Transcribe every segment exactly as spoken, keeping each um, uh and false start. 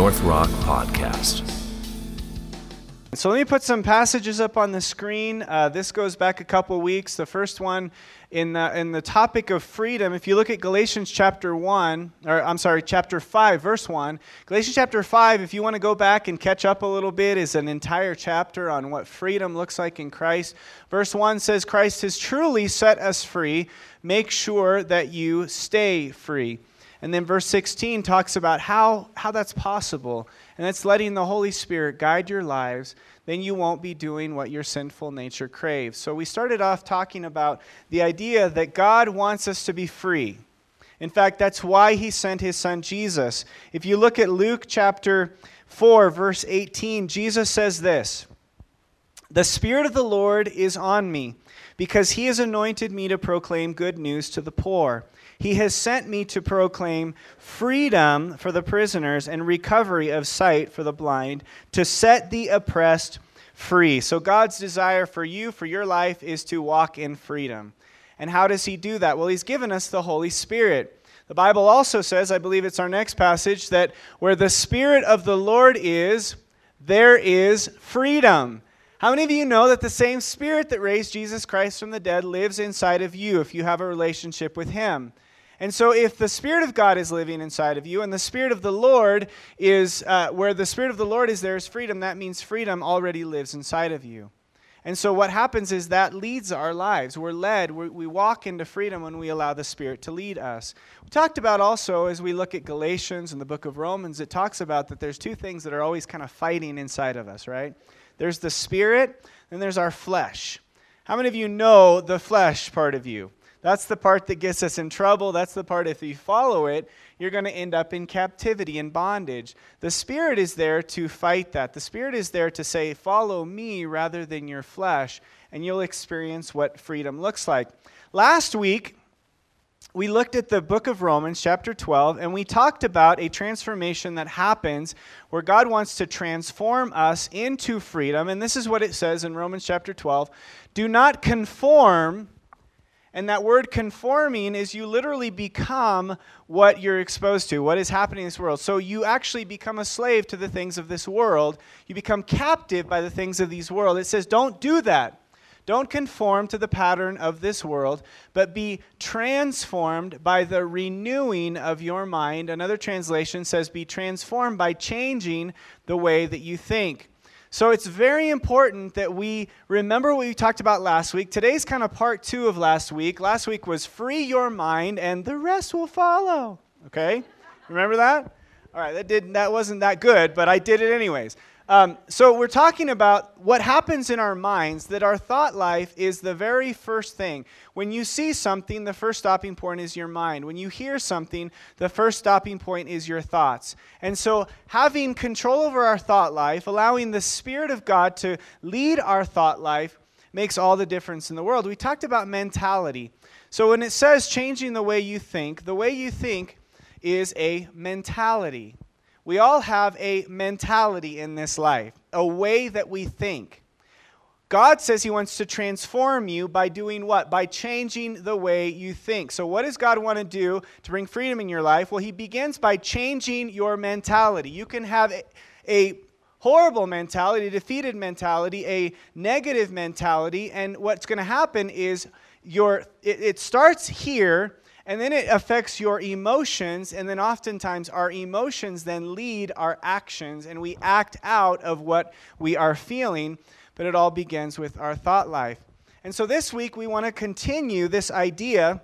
North Rock Podcast. So let me put some passages up on the screen. Uh, this goes back a couple weeks. The first one in the, in the topic of freedom, if you look at Galatians chapter one, or I'm sorry, chapter five, verse one. Galatians chapter five, if you want to go back and catch up a little bit, is an entire chapter on what freedom looks like in Christ. Verse one says, Christ has truly set us free. Make sure that you stay free. And then verse sixteen talks about how, how that's possible. And that's letting the Holy Spirit guide your lives. Then you won't be doing what your sinful nature craves. So we started off talking about the idea that God wants us to be free. In fact, that's why he sent his son Jesus. If you look at Luke chapter four, verse eighteen, Jesus says this, "The Spirit of the Lord is on me, because he has anointed me to proclaim good news to the poor. He has sent me to proclaim freedom for the prisoners and recovery of sight for the blind, to set the oppressed free." So God's desire for you, for your life, is to walk in freedom. And how does he do that? Well, he's given us the Holy Spirit. The Bible also says, I believe it's our next passage, that where the Spirit of the Lord is, there is freedom. How many of you know that the same Spirit that raised Jesus Christ from the dead lives inside of you if you have a relationship with him? And so if the Spirit of God is living inside of you and the Spirit of the Lord is, uh, where the Spirit of the Lord is, there is freedom. That means freedom already lives inside of you. And so what happens is that leads our lives. We're led, we're, we walk into freedom when we allow the Spirit to lead us. We talked about also, as we look at Galatians and the book of Romans, it talks about that there's two things that are always kind of fighting inside of us, right? There's the Spirit, and there's our flesh. How many of you know the flesh part of you? That's the part that gets us in trouble. That's the part, if you follow it, you're going to end up in captivity and bondage. The Spirit is there to fight that. The Spirit is there to say, follow me rather than your flesh, and you'll experience what freedom looks like. Last week, we looked at the book of Romans, chapter twelve, and we talked about a transformation that happens where God wants to transform us into freedom. And this is what it says in Romans chapter twelve. Do not conform. And that word conforming is you literally become what you're exposed to, what is happening in this world. So you actually become a slave to the things of this world. You become captive by the things of this world. It says don't do that. Don't conform to the pattern of this world, but be transformed by the renewing of your mind. Another translation says be transformed by changing the way that you think. So it's very important that we remember what we talked about last week. Today's kind of part two of last week. Last week was free your mind and the rest will follow. Okay? Remember that? All right, that did that wasn't that good, but I did it anyways. Um, so we're talking about what happens in our minds, that our thought life is the very first thing. When you see something, the first stopping point is your mind. When you hear something, the first stopping point is your thoughts. And so having control over our thought life, allowing the Spirit of God to lead our thought life, makes all the difference in the world. We talked about mentality. So when it says changing the way you think, the way you think is a mentality. We all have a mentality in this life, a way that we think. God says he wants to transform you by doing what? By changing the way you think. So what does God want to do to bring freedom in your life? Well, he begins by changing your mentality. You can have a, a horrible mentality, a defeated mentality, a negative mentality, and what's going to happen is your it, it starts here. And then it affects your emotions, and then oftentimes our emotions then lead our actions, and we act out of what we are feeling, but it all begins with our thought life. And so this week we want to continue this idea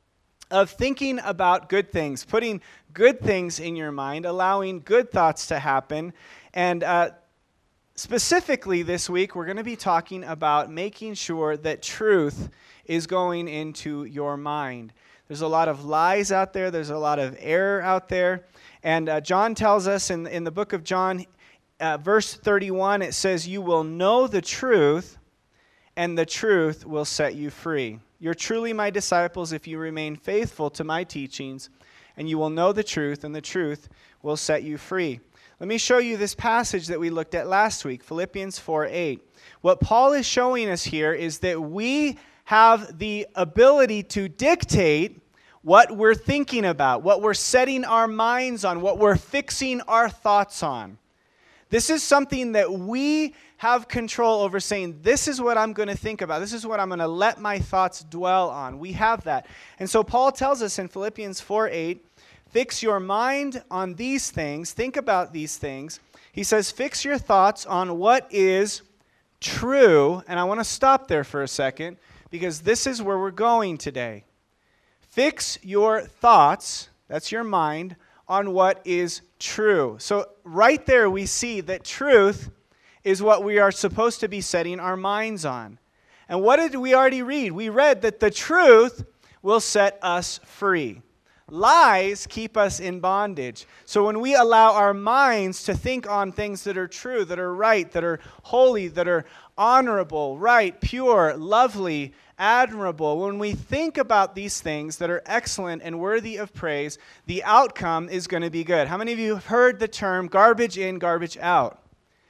of thinking about good things, putting good things in your mind, allowing good thoughts to happen. And uh, specifically this week we're going to be talking about making sure that truth is going into your mind. There's a lot of lies out there. There's a lot of error out there. And uh, John tells us in, in the book of John, uh, verse thirty-one, it says, you will know the truth, and the truth will set you free. You're truly my disciples if you remain faithful to my teachings, and you will know the truth, and the truth will set you free. Let me show you this passage that we looked at last week, Philippians four eight. What Paul is showing us here is that we have the ability to dictate what we're thinking about, what we're setting our minds on, what we're fixing our thoughts on. This is something that we have control over, saying, this is what I'm going to think about. This is what I'm going to let my thoughts dwell on. We have that. And so Paul tells us in Philippians four eight, fix your mind on these things. Think about these things. He says, fix your thoughts on what is true. And I want to stop there for a second, because this is where we're going today. Fix your thoughts, that's your mind, on what is true. So right there we see that truth is what we are supposed to be setting our minds on. And what did we already read? We read that the truth will set us free. Lies keep us in bondage. So when we allow our minds to think on things that are true, that are right, that are holy, that are honorable, right, pure, lovely, admirable, when we think about these things that are excellent and worthy of praise, the outcome is going to be good. How many of you have heard the term garbage in, garbage out?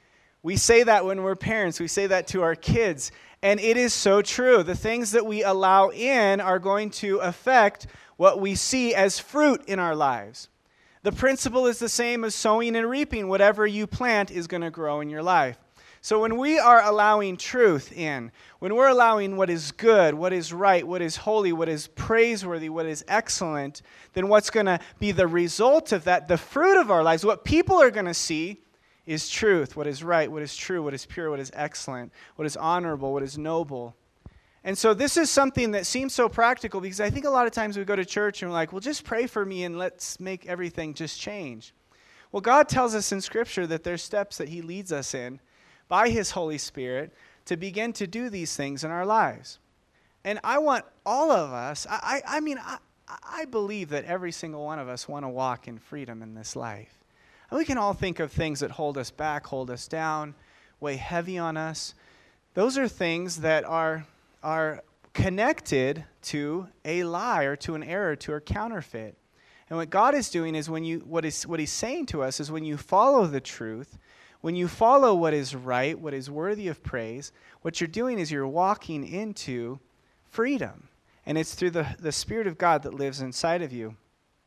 We say that when we're parents. We say that to our kids. And it is so true. The things that we allow in are going to affect what we see as fruit in our lives. The principle is the same as sowing and reaping. Whatever you plant is going to grow in your life. So when we are allowing truth in, when we're allowing what is good, what is right, what is holy, what is praiseworthy, what is excellent, then what's going to be the result of that, the fruit of our lives, what people are going to see is truth, what is right, what is true, what is pure, what is excellent, what is honorable, what is noble. And so this is something that seems so practical, because I think a lot of times we go to church and we're like, well, just pray for me and let's make everything just change. Well, God tells us in Scripture that there's steps that He leads us in by His Holy Spirit to begin to do these things in our lives. And I want all of us, I, I, I mean, I, I believe that every single one of us want to walk in freedom in this life. And we can all think of things that hold us back, hold us down, weigh heavy on us. Those are things that are, are connected to a lie or to an error, to a counterfeit. And what God is doing is when you, what is what He's saying to us is when you follow the truth, when you follow what is right, what is worthy of praise, what you're doing is you're walking into freedom. And it's through the, the Spirit of God that lives inside of you.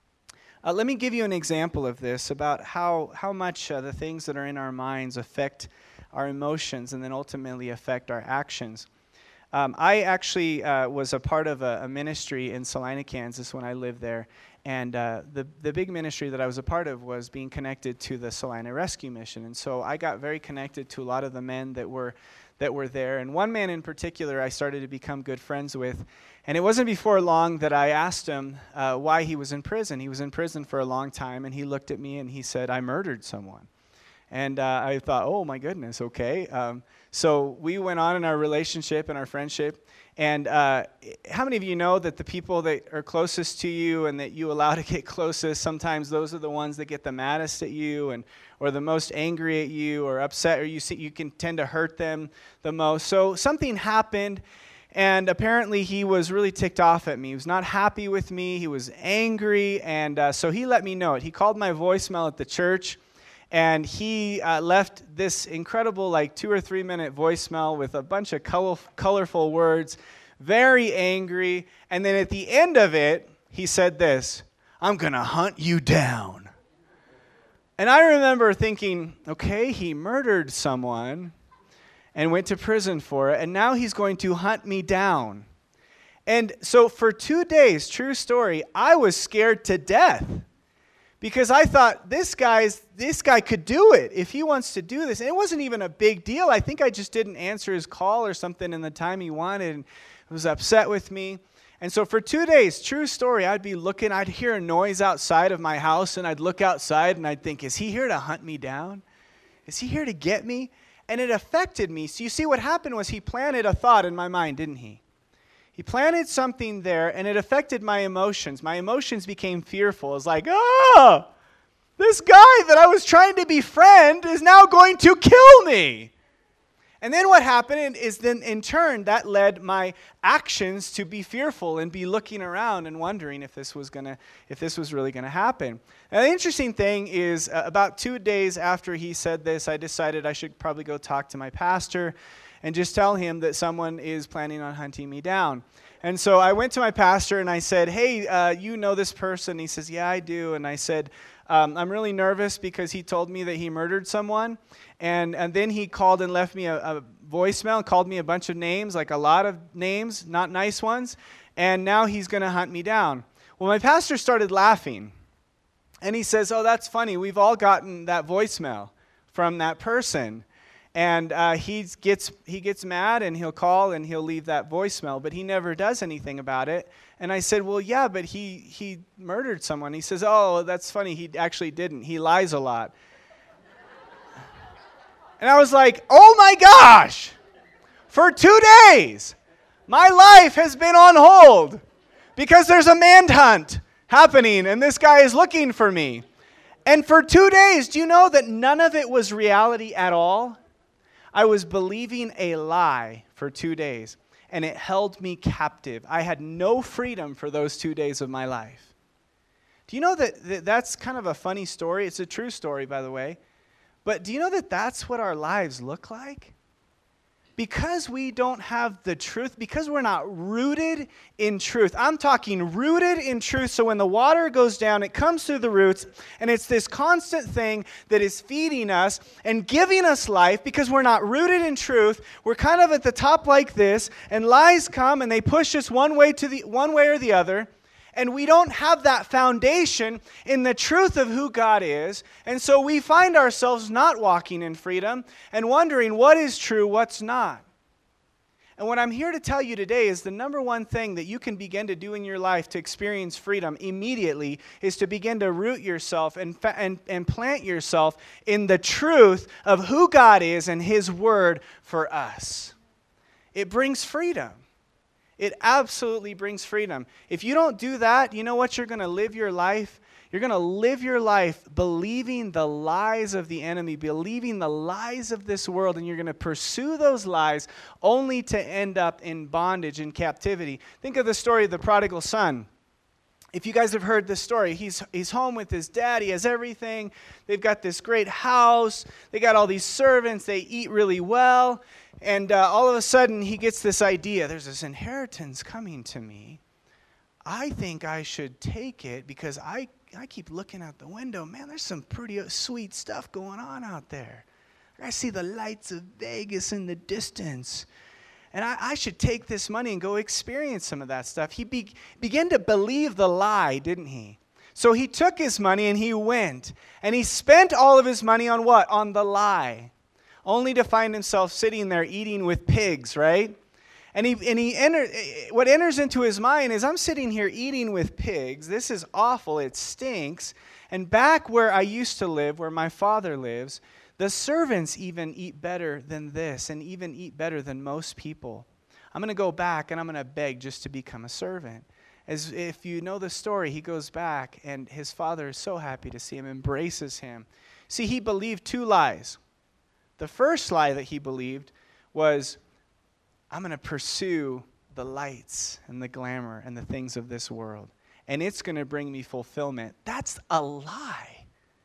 Uh, let me give you an example of this, about how, how much uh, the things that are in our minds affect our emotions and then ultimately affect our actions. Um, I actually uh, was a part of a, a ministry in Salina, Kansas when I lived there. And uh, the, the big ministry that I was a part of was being connected to the Salina Rescue Mission. And so I got very connected to a lot of the men that were that were there. And one man in particular I started to become good friends with. And it wasn't before long that I asked him uh, why he was in prison. He was in prison for a long time, and he looked at me and he said, I murdered someone. And uh, I thought, oh my goodness, okay. Um, so we went on in our relationship and our friendship. And uh, how many of you know that the people that are closest to you and that you allow to get closest, sometimes those are the ones that get the maddest at you, and or the most angry at you or upset, or you see, you can tend to hurt them the most. So something happened, and apparently he was really ticked off at me. He was not happy with me. He was angry, and uh, so he let me know it. He called my voicemail at the church, and he uh, left this incredible, like, two or three minute voicemail with a bunch of color- colorful words, very angry. And then at the end of it, he said this, I'm going to hunt you down. And I remember thinking, okay, he murdered someone and went to prison for it, and now he's going to hunt me down. And so for two days, true story, I was scared to death. Because I thought, this guy's this guy could do it if he wants to do this. And it wasn't even a big deal. I think I just didn't answer his call or something in the time he wanted, and was upset with me. And so for two days, true story, I'd be looking, I'd hear a noise outside of my house, and I'd look outside and I'd think, is he here to hunt me down? Is he here to get me? And it affected me. So you see, what happened was he planted a thought in my mind, didn't he? He planted something there, and it affected my emotions. My emotions became fearful. It was like, oh, this guy that I was trying to befriend is now going to kill me. And then what happened is then in turn that led my actions to be fearful and be looking around and wondering if this was gonna, if this was really gonna happen. Now the interesting thing is uh, about two days after he said this, I decided I should probably go talk to my pastor and just tell him that someone is planning on hunting me down. And so I went to my pastor and I said, hey, uh, you know this person? He says, yeah, I do. And I said, um, I'm really nervous because he told me that he murdered someone. And and then he called and left me a, a voicemail and called me a bunch of names, like a lot of names, not nice ones. And now he's going to hunt me down. Well, my pastor started laughing. And he says, oh, that's funny. We've all gotten that voicemail from that person. And uh, he gets he gets mad and he'll call and he'll leave that voicemail, but he never does anything about it. And I said, well, yeah, but he he murdered someone. He says, oh, that's funny. He actually didn't. He lies a lot. And I was like, oh my gosh, for two days, my life has been on hold because there's a manhunt happening and this guy is looking for me. And for two days, do you know that none of it was reality at all? I was believing a lie for two days, and it held me captive. I had no freedom for those two days of my life. Do you know that, that that's kind of a funny story? It's a true story, by the way. But do you know that that's what our lives look like? Because we don't have the truth, because we're not rooted in truth. I'm talking rooted in truth, so when the water goes down, it comes through the roots, and it's this constant thing that is feeding us and giving us life. Because we're not rooted in truth, we're kind of at the top like this, and lies come and they push us one way to the one way or the other. And we don't have that foundation in the truth of who God is. And so we find ourselves not walking in freedom and wondering what is true, what's not. And what I'm here to tell you today is the number one thing that you can begin to do in your life to experience freedom immediately is to begin to root yourself and, and, and plant yourself in the truth of who God is and His Word for us. It brings freedom. It absolutely brings freedom. If you don't do that, you know what? You're going to live your life. You're going to live your life believing the lies of the enemy, believing the lies of this world, and you're going to pursue those lies only to end up in bondage and captivity. Think of the story of the prodigal son. If you guys have heard this story, he's he's home with his dad. He has everything. They've got this great house. They got all these servants. They eat really well. And uh, all of a sudden, he gets this idea. There's this inheritance coming to me. I think I should take it because I, I keep looking out the window. Man, there's some pretty sweet stuff going on out there. I see the lights of Vegas in the distance. And I, I should take this money and go experience some of that stuff. He be, began to believe the lie, didn't he? So he took his money and he went. And he spent all of his money on what? On the lie. Only to find himself sitting there eating with pigs, right? And he and he enter, what enters into his mind is, I'm sitting here eating with pigs. This is awful. It stinks. And back where I used to live, where my father lives, the servants even eat better than this and even eat better than most people. I'm going to go back and I'm going to beg just to become a servant. As if you know the story, he goes back and his father is so happy to see him, embraces him. See, he believed two lies. The first lie that he believed was, I'm going to pursue the lights and the glamour and the things of this world, and it's going to bring me fulfillment. That's a lie.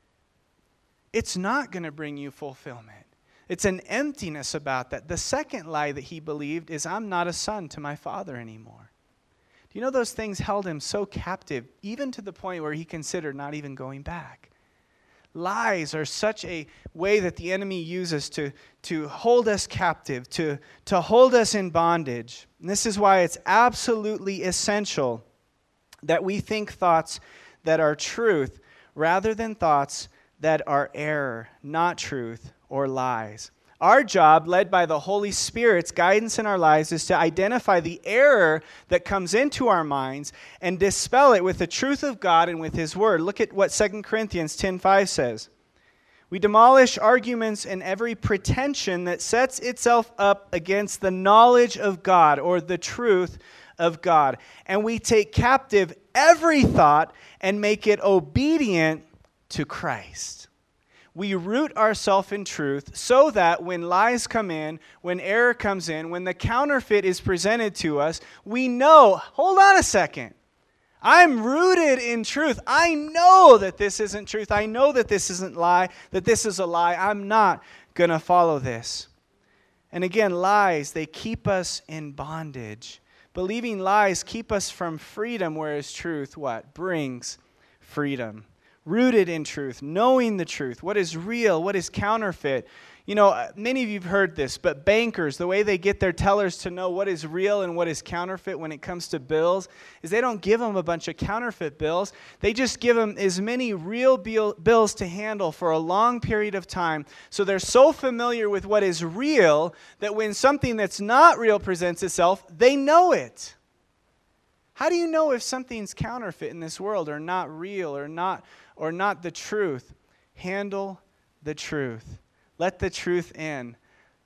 It's not going to bring you fulfillment. It's an emptiness about that. The second lie that he believed is, I'm not a son to my father anymore. Do you know those things held him so captive, even to the point where he considered not even going back? Lies are such a way that the enemy uses to, to hold us captive, to, to hold us in bondage. And this is why it's absolutely essential that we think thoughts that are truth rather than thoughts that are error, not truth or lies. Our job, led by the Holy Spirit's guidance in our lives, is to identify the error that comes into our minds and dispel it with the truth of God and with His Word. Look at what Second Corinthians ten five says. We demolish arguments and every pretension that sets itself up against the knowledge of God or the truth of God. And we take captive every thought and make it obedient to Christ. we root ourselves in truth so that when lies come in, when error comes in, when the counterfeit is presented to us, we know, hold on a second. I'm rooted in truth. I know that this isn't truth. I know that this isn't lie, that this is a lie. I'm not going to follow this. And again, lies, they keep us in bondage. Believing lies keep us from freedom, whereas truth, what? Brings freedom. Rooted in truth, knowing the truth, what is real, what is counterfeit. You know, many of you have heard this, but bankers, the way they get their tellers to know what is real and what is counterfeit when it comes to bills is they don't give them a bunch of counterfeit bills. They just give them as many real bills to handle for a long period of time. So they're so familiar with what is real that when something that's not real presents itself, they know it. How do you know if something's counterfeit in this world or not real or not or not the truth? Handle the truth. Let the truth in.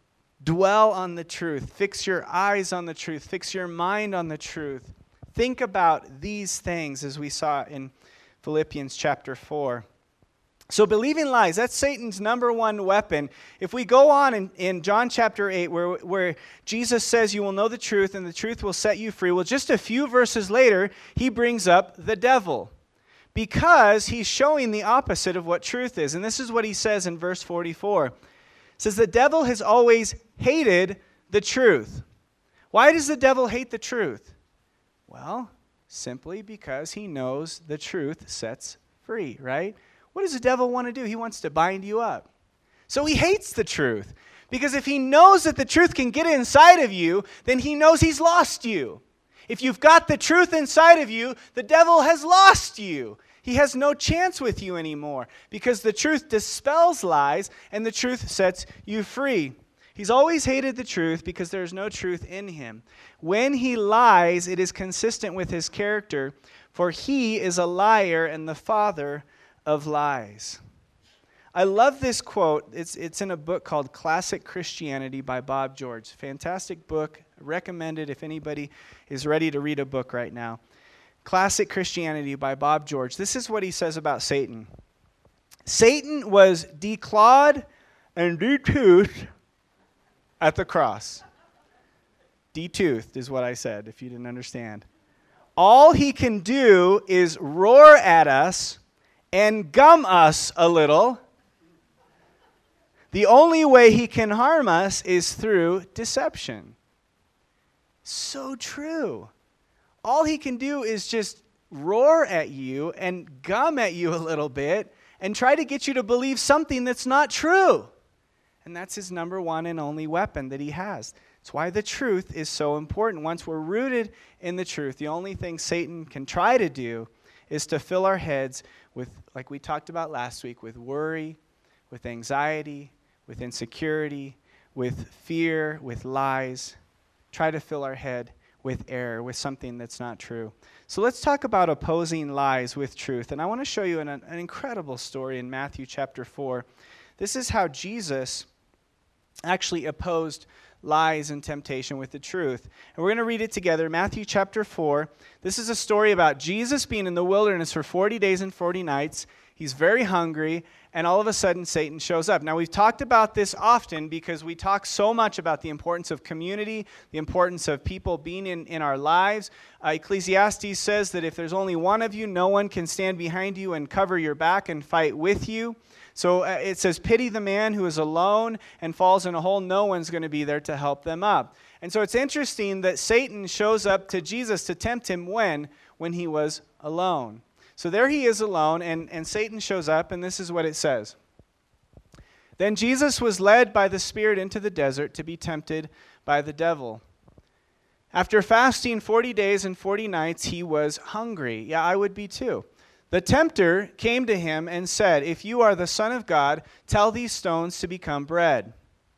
Dwell on the truth. Fix your eyes on the truth. Fix your mind on the truth. Think about these things as we saw in Philippians chapter four. So believing lies, that's Satan's number one weapon. If we go on in, in John chapter eight, where, where Jesus says you will know the truth and the truth will set you free, well, just a few verses later, he brings up the devil. Because he's showing the opposite of what truth is. And this is what he says in verse forty-four. It says, the devil has always hated the truth. Why does the devil hate the truth? Well, simply because he knows the truth sets free, right? What does the devil want to do? He wants to bind you up. So he hates the truth. Because if he knows that the truth can get inside of you, then he knows he's lost you. If you've got the truth inside of you, the devil has lost you. He has no chance with you anymore because the truth dispels lies and the truth sets you free. He's always hated the truth because there's no truth in him. When he lies, it is consistent with his character, for he is a liar and the father of lies. I love this quote. It's, it's in a book called Classic Christianity by Bob George. Fantastic book. Recommended if anybody is ready to read a book right now. Classic Christianity by Bob George. This is what he says about Satan. Satan was declawed and detoothed at the cross. Detoothed is what I said, if you didn't understand. All he can do is roar at us and gum us a little. The only way he can harm us is through deception. So true. All he can do is just roar at you and gum at you a little bit and try to get you to believe something that's not true. And that's his number one and only weapon that he has. It's why the truth is so important. Once we're rooted in the truth, the only thing Satan can try to do is to fill our heads with, like we talked about last week, with worry, with anxiety, with insecurity, with fear, with lies. Try to fill our head with error, with something that's not true. So let's talk about opposing lies with truth. And I want to show you an, an incredible story in Matthew chapter four. This is how Jesus actually opposed lies and temptation with the truth. And we're going to read it together. Matthew chapter four. This is a story about Jesus being in the wilderness for forty days and forty nights. He's very hungry, and all of a sudden Satan shows up. Now, we've talked about this often because we talk so much about the importance of community, the importance of people being in, in our lives. Uh, Ecclesiastes says that if there's only one of you, no one can stand behind you and cover your back and fight with you. So uh, it says, pity the man who is alone and falls in a hole. No one's going to be there to help them up. And so it's interesting that Satan shows up to Jesus to tempt him when? When he was alone. So there he is alone, and, and Satan shows up, and this is what it says. Then Jesus was led by the Spirit into the desert to be tempted by the devil. After fasting forty days and forty nights, he was hungry. Yeah, I would be too. The tempter came to him and said, if you are the Son of God, tell these stones to become bread.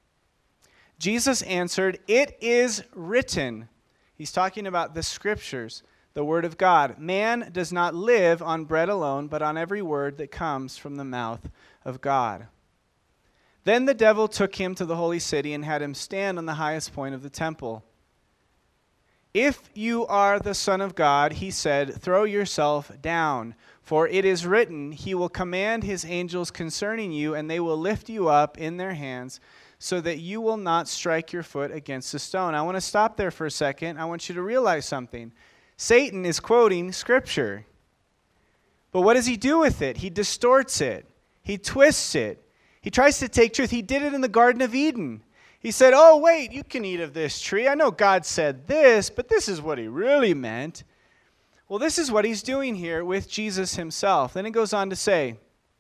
Jesus answered, it is written. He's talking about the Scriptures. The word of God. Man does not live on bread alone, but on every word that comes from the mouth of God. Then the devil took him to the holy city and had him stand on the highest point of the temple. If you are the Son of God, he said, throw yourself down. For it is written, he will command his angels concerning you, and they will lift you up in their hands, so that you will not strike your foot against a stone. I want to stop there for a second. I want you to realize something. Satan is quoting Scripture. But what does he do with it? He distorts it. He twists it. He tries to take truth. He did it in the Garden of Eden. He said, oh, wait, you can eat of this tree. I know God said this, but this is what he really meant. Well, this is what he's doing here with Jesus himself. Then it goes on to say,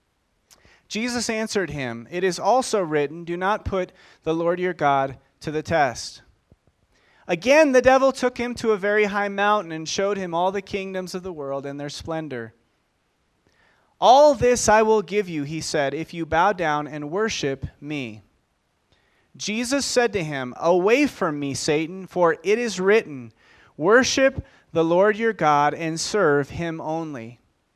Jesus answered him, it is also written, do not put the Lord your God to the test. Again, the devil took him to a very high mountain and showed him all the kingdoms of the world and their splendor. All this I will give you, he said, if you bow down and worship me. Jesus said to him, away from me, Satan, for it is written, worship the Lord your God and serve him only.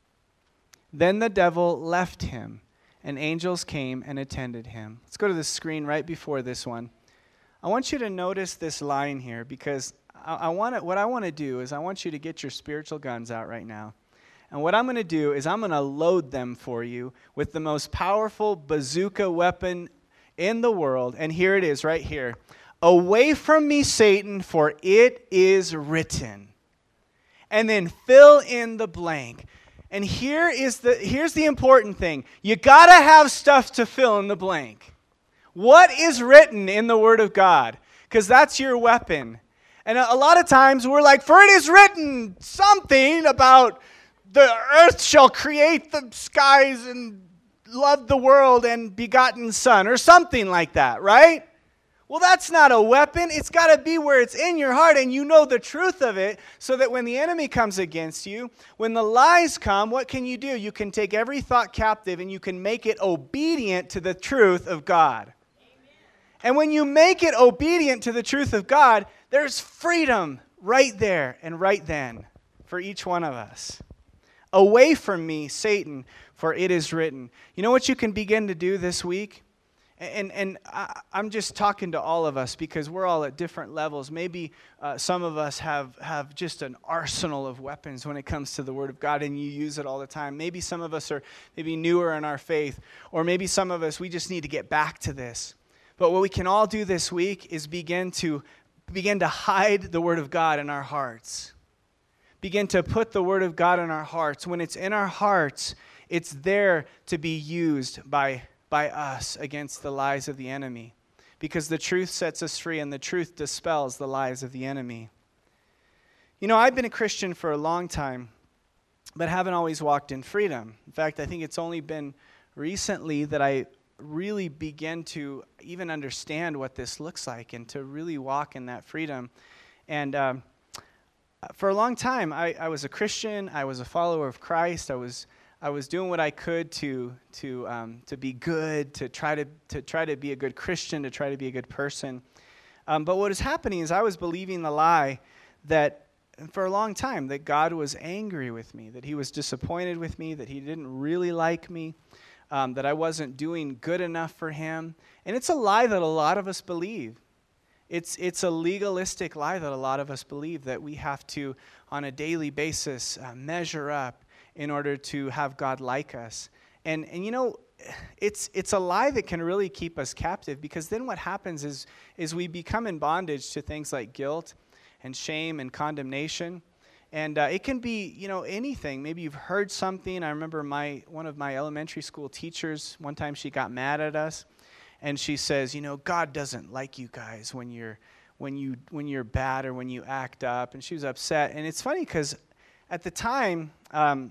Then the devil left him, and angels came and attended him. Let's go to the screen right before this one. I want you to notice this line here, because I, I want to, what I want to do is I want you to get your spiritual guns out right now. And what I'm going to do is I'm going to load them for you with the most powerful bazooka weapon in the world. And here it is right here. Away from me, Satan, for it is written. And then fill in the blank. And here is the here's the important thing. You got to have stuff to fill in the blank. What is written in the Word of God? Because that's your weapon. And a, a lot of times we're like, for it is written something about the earth shall create the skies and love the world and begotten Son, or something like that, right? Well, that's not a weapon. It's got to be where it's in your heart and you know the truth of it, so that when the enemy comes against you, when the lies come, what can you do? You can take every thought captive and you can make it obedient to the truth of God. Amen. And when you make it obedient to the truth of God, there's freedom right there and right then for each one of us. Away from me, Satan, for it is written. You know what you can begin to do this week? And and I, I'm just talking to all of us because we're all at different levels. Maybe uh, some of us have, have just an arsenal of weapons when it comes to the Word of God, and you use it all the time. Maybe some of us are maybe newer in our faith, or maybe some of us, we just need to get back to this. But what we can all do this week is begin to begin to hide the Word of God in our hearts. Begin to put the Word of God in our hearts. When it's in our hearts, it's there to be used by, by us against the lies of the enemy. Because the truth sets us free, and the truth dispels the lies of the enemy. You know, I've been a Christian for a long time, but haven't always walked in freedom. In fact, I think it's only been recently that I really begin to even understand what this looks like and to really walk in that freedom. And um, for a long time, I, I was a Christian. I was a follower of Christ. I was I was doing what I could to to um, to be good, to try to to try to be a good Christian, to try to be a good person. Um, but what was happening is I was believing the lie that for a long time that God was angry with me, that He was disappointed with me, that He didn't really like me, um, that I wasn't doing good enough for Him. And it's a lie that a lot of us believe. It's it's a legalistic lie that a lot of us believe, that we have to, on a daily basis, uh, measure up in order to have God like us. And and you know, it's it's a lie that can really keep us captive, because then what happens is is we become in bondage to things like guilt and shame and condemnation. And uh, it can be, you know, anything. Maybe you've heard something. I remember my one of my elementary school teachers, one time she got mad at us. And she says, you know, God doesn't like you guys when you're when you when you're bad or when you act up. And she was upset. And it's funny because at the time, um,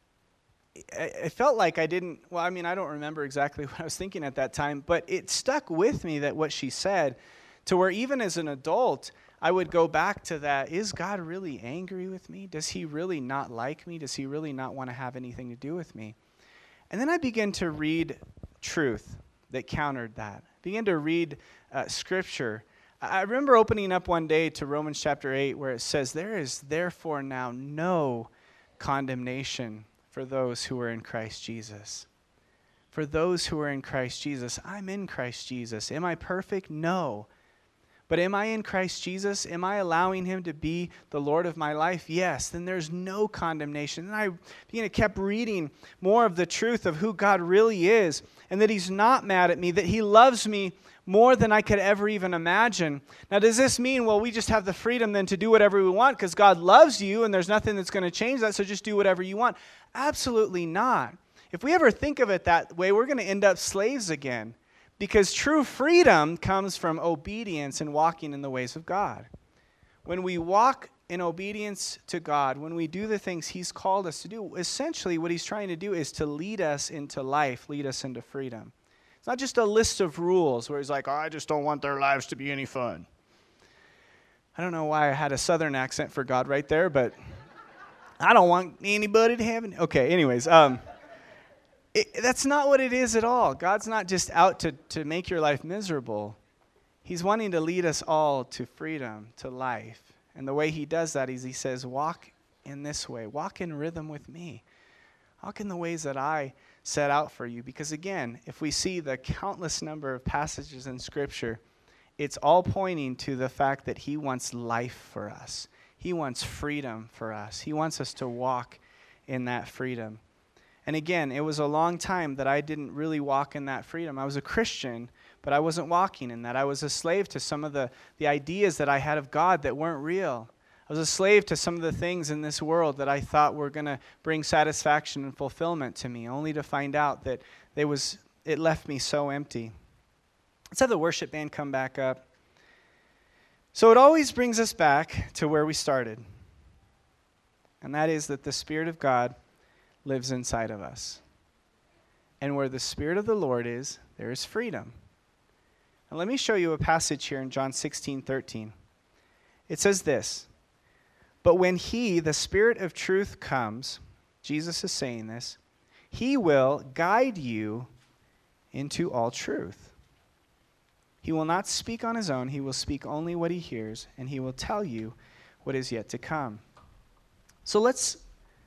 it, it felt like I didn't. Well, I mean, I don't remember exactly what I was thinking at that time, but it stuck with me that what she said, to where even as an adult, I would go back to that. Is God really angry with me? Does He really not like me? Does He really not want to have anything to do with me? And then I began to read truth that countered that. Began to read uh, Scripture. I remember opening up one day to Romans chapter eight, where it says, there is therefore now no condemnation for those who are in Christ Jesus. For those who are in Christ Jesus. I'm in Christ Jesus. Am I perfect? No. But am I in Christ Jesus? Am I allowing him to be the Lord of my life? Yes. Then there's no condemnation. And I you know, kept reading more of the truth of who God really is, and that he's not mad at me, that he loves me more than I could ever even imagine. Now, does this mean, well, we just have the freedom then to do whatever we want because God loves you and there's nothing that's going to change that, so just do whatever you want? Absolutely not. If we ever think of it that way, we're going to end up slaves again. Because true freedom comes from obedience and walking in the ways of God. When we walk in obedience to God, when we do the things he's called us to do, essentially what he's trying to do is to lead us into life, lead us into freedom. It's not just a list of rules where he's like, oh, I just don't want their lives to be any fun. I don't know why I had a southern accent for God right there, but I don't want anybody to have any. Okay, anyways. Um, It, that's not what it is at all. God's not just out to, to make your life miserable. He's wanting to lead us all to freedom, to life. And the way he does that is he says, walk in this way. Walk in rhythm with me. Walk in the ways that I set out for you. Because again, if we see the countless number of passages in Scripture, it's all pointing to the fact that he wants life for us. He wants freedom for us. He wants us to walk in that freedom. And again, it was a long time that I didn't really walk in that freedom. I was a Christian, but I wasn't walking in that. I was a slave to some of the, the ideas that I had of God that weren't real. I was a slave to some of the things in this world that I thought were going to bring satisfaction and fulfillment to me, only to find out that it was it left me so empty. Let's have the worship band come back up. So it always brings us back to where we started, and that is that the Spirit of God lives inside of us. And where the Spirit of the Lord is, there is freedom. Now let me show you a passage here in John sixteen thirteen. It says this, but when he, the Spirit of truth, comes, Jesus is saying this, he will guide you into all truth. He will not speak on his own, he will speak only what he hears, and he will tell you what is yet to come. So let's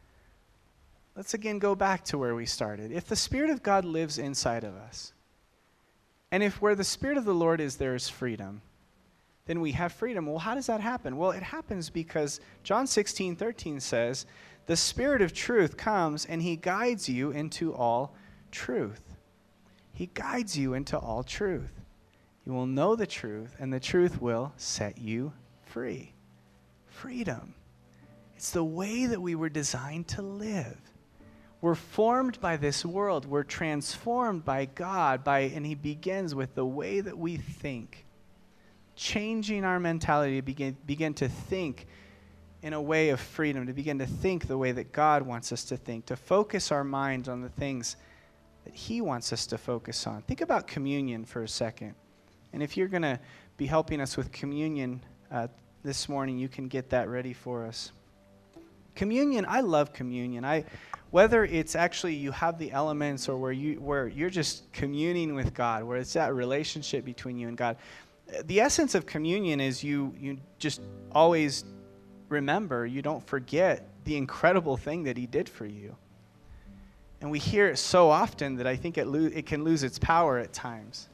Let's again go back to where we started. If the Spirit of God lives inside of us, and if where the Spirit of the Lord is, there is freedom, then we have freedom. Well, how does that happen? Well, it happens because John sixteen thirteen says, the Spirit of truth comes and he guides you into all truth. He guides you into all truth. You will know the truth, and the truth will set you free. Freedom. It's the way that we were designed to live. We're formed by this world. We're transformed by God, by, and he begins with the way that we think. Changing our mentality to begin, begin to think in a way of freedom, to begin to think the way that God wants us to think, to focus our minds on the things that he wants us to focus on. Think about communion for a second. And if you're going to be helping us with communion uh, this morning, you can get that ready for us. Communion, I love communion. I, whether it's actually you have the elements or where you where you're just communing with God, where it's that relationship between you and God. The essence of communion is you you just always remember, you don't forget the incredible thing that he did for you. And we hear it so often that I think it lo- it can lose its power at times.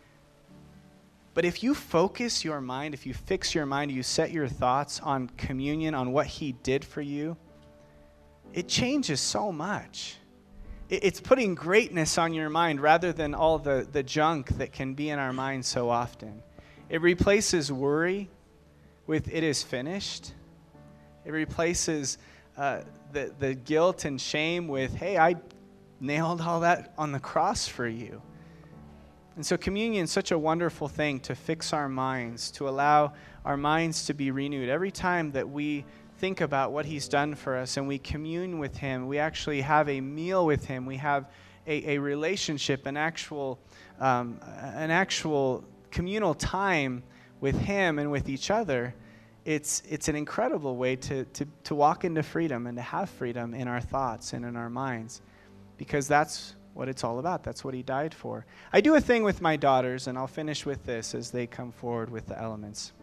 But if you focus your mind, if you fix your mind, you set your thoughts on communion, on what he did for you, it changes so much. It's putting greatness on your mind rather than all the, the junk that can be in our minds so often. It replaces worry with it is finished. It replaces uh, the, the guilt and shame with, hey, I nailed all that on the cross for you. And so communion is such a wonderful thing to fix our minds, to allow our minds to be renewed. Every time that we think about what he's done for us and we commune with him, we actually have a meal with him, we have a, a relationship, an actual, um, an actual communal time with him and with each other. It's it's an incredible way to, to, to walk into freedom and to have freedom in our thoughts and in our minds, because that's what it's all about. That's what he died for. I do a thing with my daughters, and I'll finish with this as they come forward with the elements.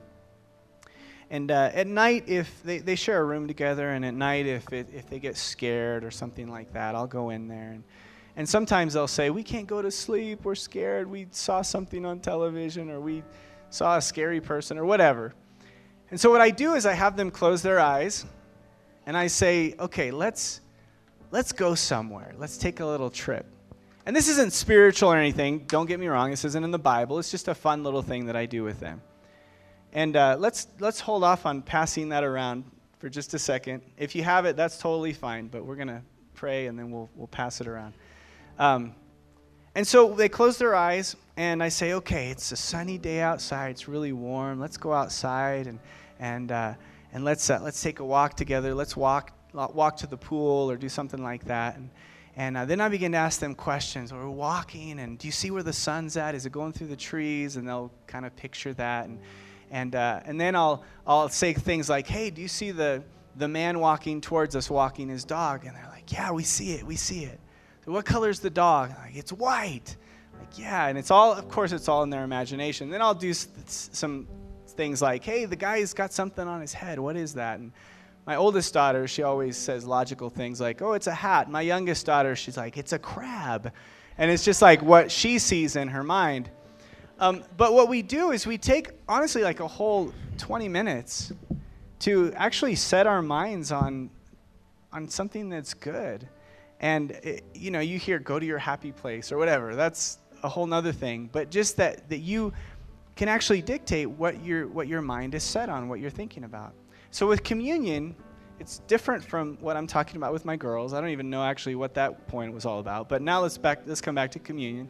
And uh, at night, if they, they share a room together, and at night, if it, if they get scared or something like that, I'll go in there. And, and sometimes they'll say, we can't go to sleep, we're scared, we saw something on television, or we saw a scary person or whatever. And so what I do is I have them close their eyes, and I say, okay, let's let's go somewhere. Let's take a little trip. And this isn't spiritual or anything. Don't get me wrong. This isn't in the Bible. It's just a fun little thing that I do with them. And uh, let's let's hold off on passing that around for just a second. If you have it, that's totally fine. But we're gonna pray and then we'll we'll pass it around. Um, and so they close their eyes, and I say, okay, it's a sunny day outside. It's really warm. Let's go outside and and uh, and let's uh, let's take a walk together. Let's walk walk to the pool or do something like that. And and uh, then I begin to ask them questions. We're walking, and do you see where the sun's at? Is it going through the trees? And they'll kind of picture that. And and uh, and then I'll I'll say things like, hey, do you see the the man walking towards us walking his dog? And they're like, yeah, we see it, we see it. So what color's the dog? Like, it's white. Like, yeah, and it's all, of course, it's all in their imagination. Then I'll do s- some things like, hey, the guy's got something on his head. What is that? And my oldest daughter, she always says logical things like, oh, it's a hat. My youngest daughter, she's like, it's a crab. And it's just like what she sees in her mind. Um, but what we do is we take, honestly, like a whole twenty minutes to actually set our minds on on something that's good. And, it, you know, you hear go to your happy place or whatever. That's a whole nother thing. But just that, that you can actually dictate what your what your mind is set on, what you're thinking about. So with communion, it's different from what I'm talking about with my girls. I don't even know actually what that point was all about. But now let's back let's come back to communion.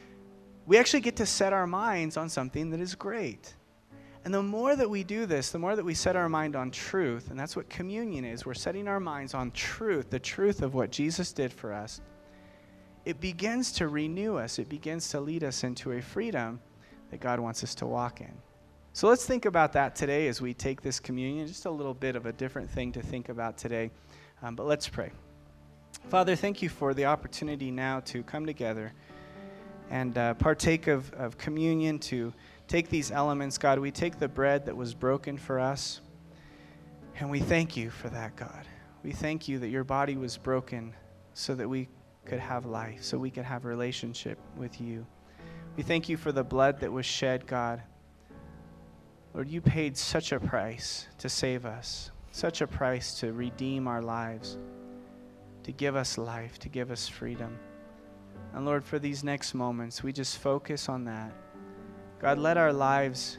We actually get to set our minds on something that is great. And the more that we do this, the more that we set our mind on truth, and that's what communion is. We're setting our minds on truth, the truth of what Jesus did for us. It begins to renew us. It begins to lead us into a freedom that God wants us to walk in. So let's think about that today as we take this communion, just a little bit of a different thing to think about today. Um, but let's pray. Father, thank you for the opportunity now to come together and uh, partake of, of communion, to take these elements. God, we take the bread that was broken for us, and we thank you for that, God. We thank you that your body was broken so that we could have life, so we could have relationship with you. We thank you for the blood that was shed, God. Lord, you paid such a price to save us, such a price to redeem our lives, to give us life, to give us freedom. And Lord, for these next moments, we just focus on that. God, let our lives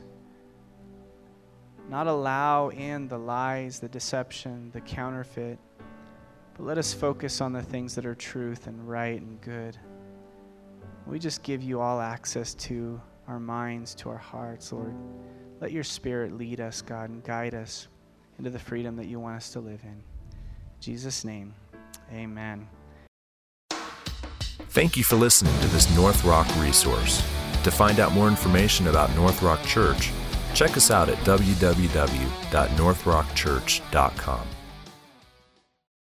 not allow in the lies, the deception, the counterfeit, but let us focus on the things that are truth and right and good. We just give you all access to our minds, to our hearts, Lord. Let your Spirit lead us, God, and guide us into the freedom that you want us to live in. In Jesus' name, amen. Thank you for listening to this North Rock resource. To find out more information about North Rock Church, check us out at w w w dot north rock church dot com.